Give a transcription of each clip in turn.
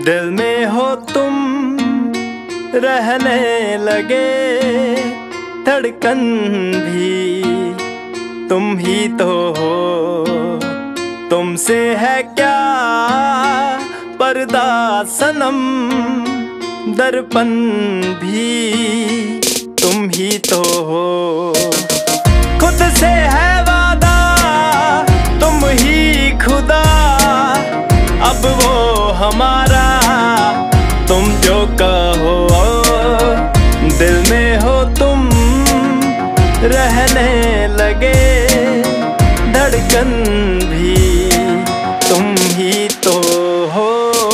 दिल में हो तुम रहने लगे, धड़कन भी तुम ही तो हो। तुमसे है क्या पर्दा सनम, दर्पण भी तुम ही तो हो। खुद से है वादा तुम ही खुदा, अब वो हमारा तुम जो कहो। दिल में हो तुम रहने लगे, धड़कन भी तुम ही तो हो।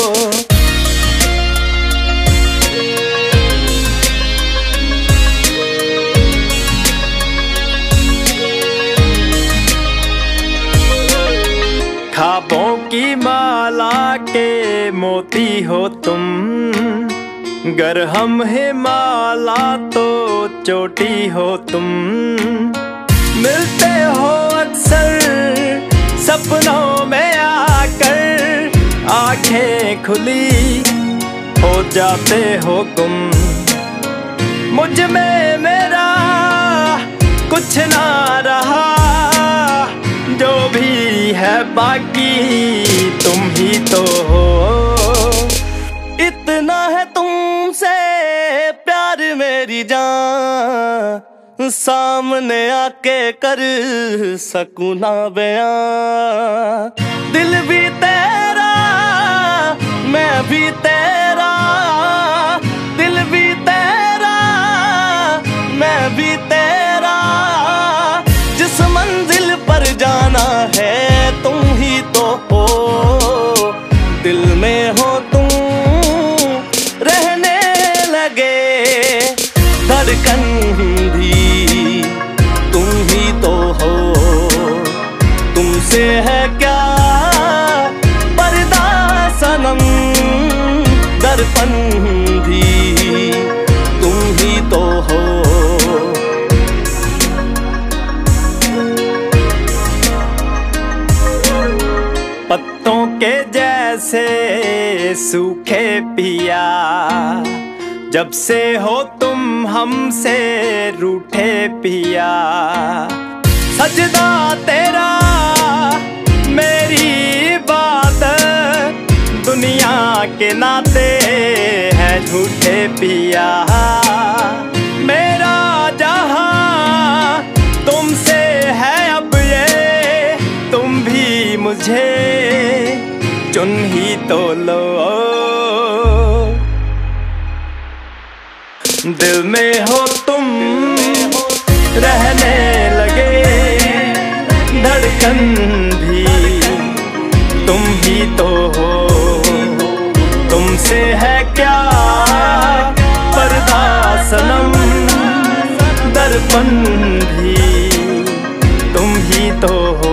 ख्वाबों की माला के मोती हो तुम, गर हम है माला तो चोटी हो तुम। मिलते हो अक्सर सपनों में आकर, आंखें खुली हो जाते हो गुम। मुझ में मेरा कुछ ना रहा, जो भी है बाकी तुम ही तो हो। इतना है तुमसे प्यार मेरी जान, सामने आके कर सकूं ना बयां। दिल भी तेरा मैं भी तेरा, दिल भी तेरा मैं भी तेरा। जिस मंजिल पर जाना है तुम ही तो हो। दिल में हो तुम रहने लगे, धड़कन भी तुम ही तो हो। तुमसे है क्या पर्दा सनम, दर्पण भी तुम ही तो हो। पत्तों के जैसे सूखे पिया, जब से हो तुम हमसे रूठे पिया। सजदा तेरा मेरी बात, दुनिया के नाते हैं झूठे पिया। मेरा जहां तुमसे है अब ये, तुम भी मुझे चुन ही तो लो। दिल में हो तुम रहने लगे, धड़कन भी तुम ही तो हो। तुमसे है क्या पर्दा सनम, दर्पण भी तुम ही तो हो।